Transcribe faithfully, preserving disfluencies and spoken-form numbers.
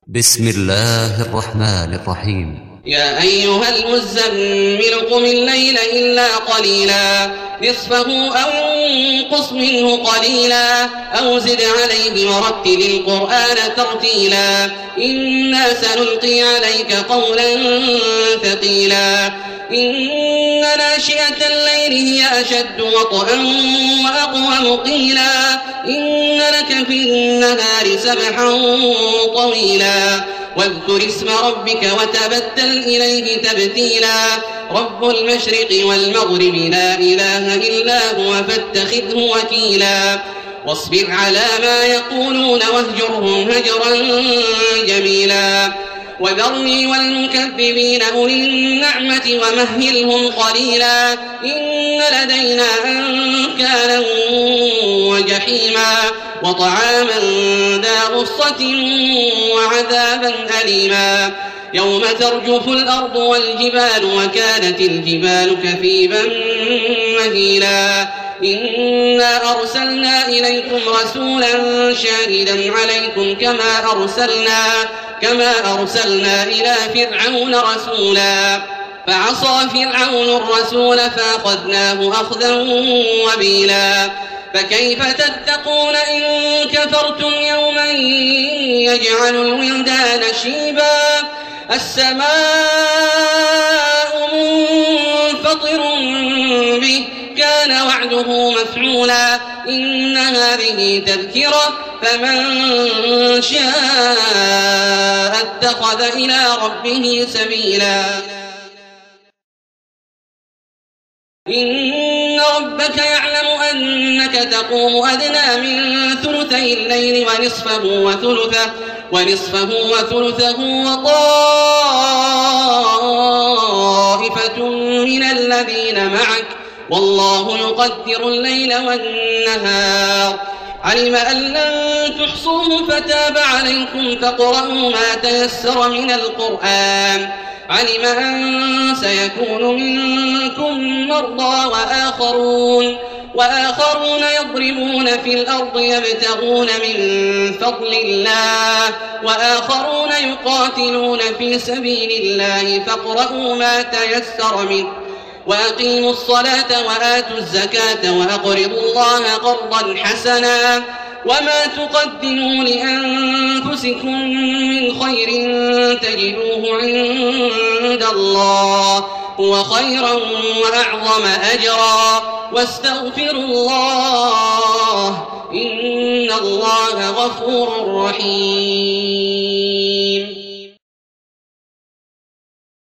بسم الله الرحمن الرحيم. يا أيها المزمل قم الليل إلا قليلا نصفه أو انقص منه قليلا أو زد عليه ورتل القرآن ترتيلا إنا سنلقي عليك قولا ثقيلا إن ناشئة الليل هي أشد وطئا وأقوم قيلا إن لك في النهار سبحا طويلا واذكر اسم ربك وتبتل إليه تبتيلا رب المشرق والمغرب لا إله إلا هو فاتخذه وكيلا واصبر على ما يقولون واهجرهم هجرا جميلا وذرني والمكذبين أولي النعمة ومهلهم قليلا إن لدينا أنكالا وجحيما وطعاما ذا غصة وعذابا أليما يوم ترجف الأرض والجبال وكانت الجبال كثيبا مهيلا إنا أرسلنا إليكم رسولا شاهدا عليكم كما أرسلنا كما أرسلنا إلى فرعون رسولا فعصى فرعون الرسول فأخذناه أخذا وبيلا فكيف تتقون إن كفرتم يوما يجعل الولدان شيبا السماء منفطر به كان وعده مفعولا إن هذه تذكرة فمن شاء اتخذ إلى ربه سبيلا إن ربك يعلم أنك تقوم أدنى من ثلثي الليل ونصفه وثلثه ونصفه وثلثه وطائفة من الذين معك والله يقدر الليل والنهار علم أن لن تحصوه فتاب عليكم فاقرؤوا ما تيسر من القرآن علم أن سيكون منكم مرضى وآخرون وآخرون يضربون في الأرض يبتغون من فضل الله وآخرون يقاتلون في سبيل الله فاقرؤوا ما تيسر منه وأقيموا الصلاة وآتوا الزكاة وأقرضوا الله قرضا حسنا وما تقدموا لأنفسكم من خير تجدوه عند الله هو خيرا وأعظم أجرا واستغفروا الله إن الله غفور رحيم.